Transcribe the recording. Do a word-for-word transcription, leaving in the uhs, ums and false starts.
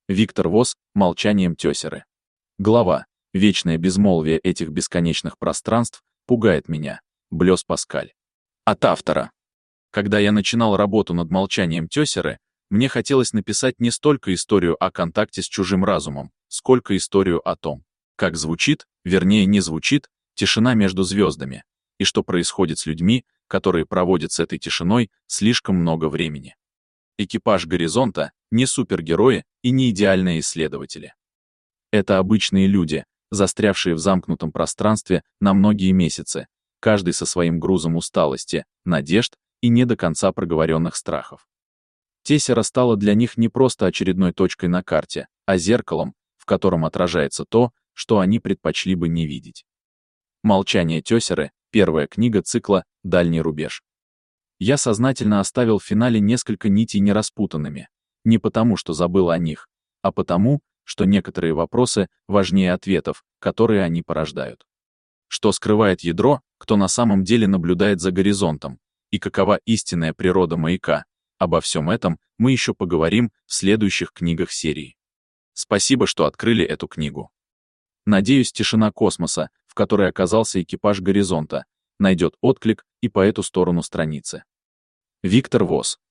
Виктор Воз, «Молчанием тесеры». Глава. Вечное безмолвие этих бесконечных пространств пугает меня. Блёз Паскаль. От автора. Когда я начинал работу над «Молчанием тесеры», мне хотелось написать не столько историю о контакте с чужим разумом, сколько историю о том, как звучит, вернее не звучит, тишина между звездами, и что происходит с людьми, которые проводят с этой тишиной слишком много времени. Экипаж «Горизонта» не супергерои и не идеальные исследователи. Это обычные люди, застрявшие в замкнутом пространстве на многие месяцы, каждый со своим грузом усталости, надежд и не до конца проговоренных страхов. Тесера стала для них не просто очередной точкой на карте, а зеркалом, в котором отражается то, что они предпочли бы не видеть. «Молчание тесеры» — первая книга цикла «Дальний рубеж». Я сознательно оставил в финале несколько нитей нераспутанными, не потому, что забыл о них, а потому, что некоторые вопросы важнее ответов, которые они порождают. Что скрывает ядро, кто на самом деле наблюдает за горизонтом, и какова истинная природа маяка, обо всем этом мы еще поговорим в следующих книгах серии. Спасибо, что открыли эту книгу. Надеюсь, тишина космоса, в которой оказался экипаж «Горизонта», найдет отклик и по эту сторону страницы. Виктор Воз.